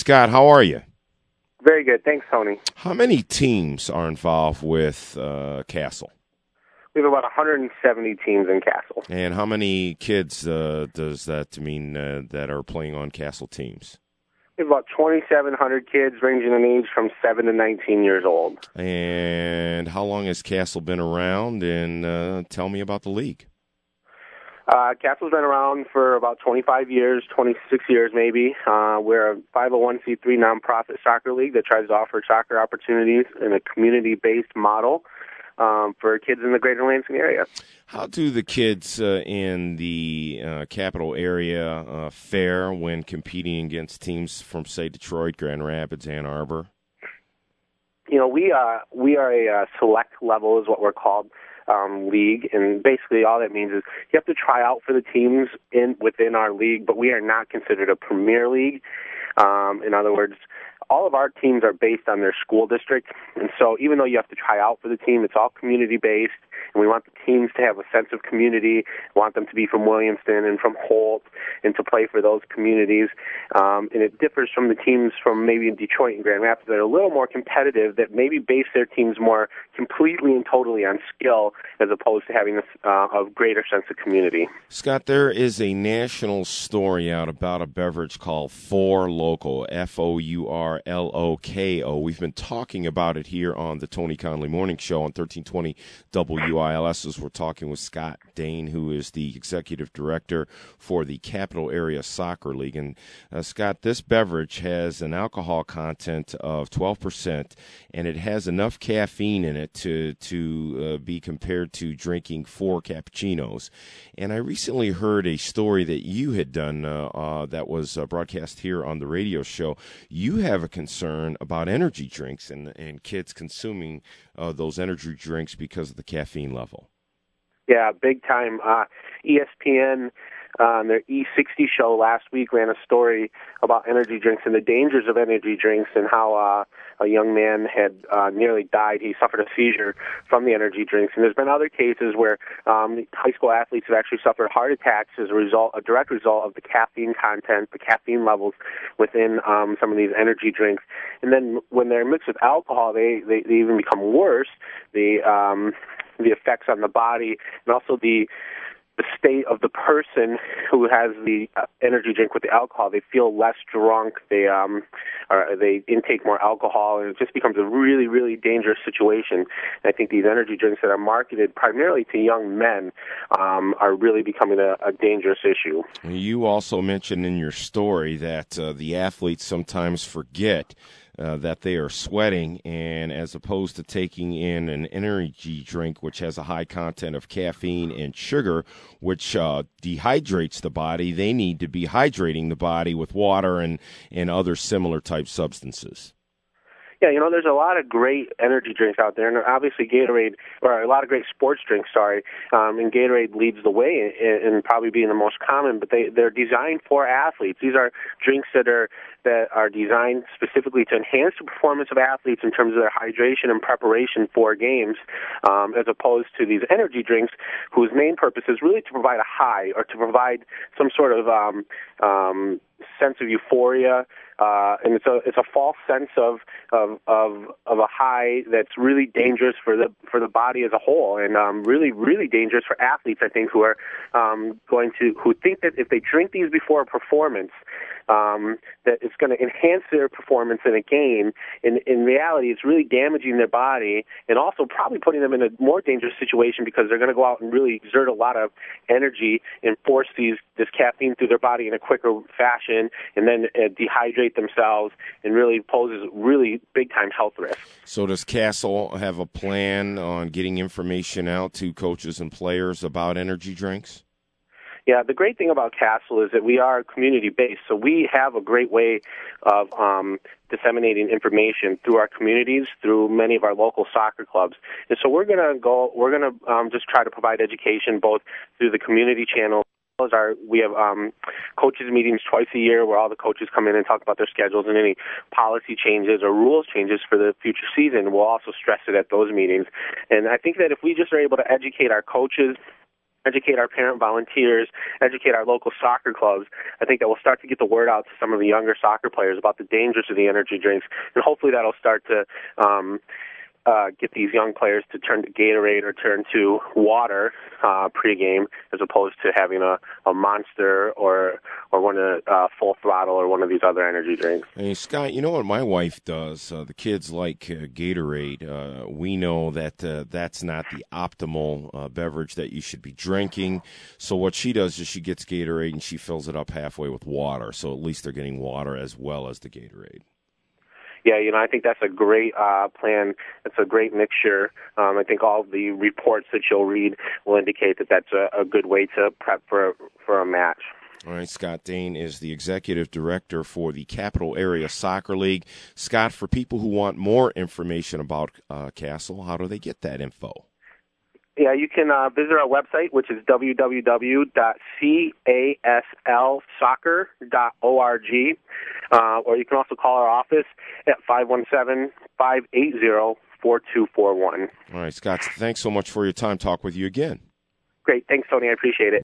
Scott. How are you? Very good. Thanks, Tony. How many teams are involved with Castle? We have about 170 teams in Castle. And how many kids does that mean that are playing on Castle teams? We have about 2,700 kids ranging in age from 7 to 19 years old. And how long has Castle been around? And tell me about the league. Castle's been around for about 25 years, 26 years maybe. We're a 501c3 nonprofit soccer league that tries to offer soccer opportunities in a community-based model for kids in the greater Lansing area. How do the kids in the capital area fare when competing against teams from, say, Detroit, Grand Rapids, Ann Arbor? You know, we are a select level is what we're called league, and basically all that means is you have to try out for the teams within our league, but we are not considered a premier league. In other words, all of our teams are based on their school district, and so even though you have to try out for the team, it's all community-based, and we want the teams to have a sense of community, want them to be from Williamston and from Holt, and to play for those communities. And it differs from the teams from maybe in Detroit and Grand Rapids that are a little more competitive, that maybe base their teams more completely and totally on skill as opposed to having a greater sense of community. Scott, there is a national story out about a beverage called Four Loko, Fourloko. We've been talking about it here on the Tony Conley Morning Show on 1320 WILS as we're talking with Scott Dane, who is the executive director for the Capital Area Soccer League. And Scott, this beverage has an alcohol content of 12%, and it has enough caffeine in it to be compared to drinking 4 cappuccinos. And I recently heard a story that you had done that was broadcast here on the radio show. You have a concern about energy drinks and kids consuming those energy drinks because of the caffeine level. Yeah, big time. ESPN on their E60 show last week ran a story about energy drinks and the dangers of energy drinks and how a young man had nearly died. He suffered a seizure from the energy drinks. And there's been other cases where high school athletes have actually suffered heart attacks as a direct result of the caffeine content, the caffeine levels within some of these energy drinks. And then when they're mixed with alcohol, they even become worse. The effects on the body and also the state of the person who has the energy drink with the alcohol. They feel less drunk. They intake more alcohol, and it just becomes a really, really dangerous situation. And I think these energy drinks that are marketed primarily to young men are really becoming a dangerous issue. You also mentioned in your story that the athletes sometimes forget that they are sweating, and as opposed to taking in an energy drink which has a high content of caffeine and sugar, which dehydrates the body, they need to be hydrating the body with water and other similar type substances. Yeah, you know, there's a lot of great energy drinks out there, and obviously Gatorade, or a lot of great sports drinks, and Gatorade leads the way in probably being the most common, but they're designed for athletes. These are drinks that are designed specifically to enhance the performance of athletes in terms of their hydration and preparation for games, as opposed to these energy drinks whose main purpose is really to provide a high or to provide some sort of sense of euphoria, and it's a false sense of a high that's really dangerous for the body as a whole, and really, really dangerous for athletes, I think, who think that if they drink these before a performance, that it's going to enhance their performance in a game. In reality, it's really damaging their body and also probably putting them in a more dangerous situation because they're going to go out and really exert a lot of energy and force this caffeine through their body in a quicker fashion and then dehydrate themselves and really poses really big-time health risks. So does Castle have a plan on getting information out to coaches and players about energy drinks? Yeah, the great thing about Castle is that we are community-based, so we have a great way of disseminating information through our communities, through many of our local soccer clubs. And so we're gonna just try to provide education both through the community channel. We have coaches meetings twice a year where all the coaches come in and talk about their schedules and any policy changes or rules changes for the future season. We'll also stress it at those meetings. And I think that if we just are able to educate our coaches educate our parent volunteers, educate our local soccer clubs, I think that we'll start to get the word out to some of the younger soccer players about the dangers of the energy drinks, and hopefully that'll start to get these young players to turn to Gatorade or turn to water pregame, as opposed to having a Monster or one of Full Throttle or one of these other energy drinks. Hey, Scott, you know what my wife does? The kids like Gatorade. We know that that's not the optimal beverage that you should be drinking. So what she does is she gets Gatorade and she fills it up halfway with water. So at least they're getting water as well as the Gatorade. Yeah, I think that's a great plan. It's a great mixture. I think all the reports that you'll read will indicate that that's a good way to prep for a match. All right, Scott Dane is the executive director for the Capital Area Soccer League. Scott, for people who want more information about Castle, how do they get that info? Yeah, you can visit our website, which is www.caslsoccer.org, or you can also call our office at 517-580-4241. All right, Scott, thanks so much for your time. Talk with you again. Great. Thanks, Tony. I appreciate it.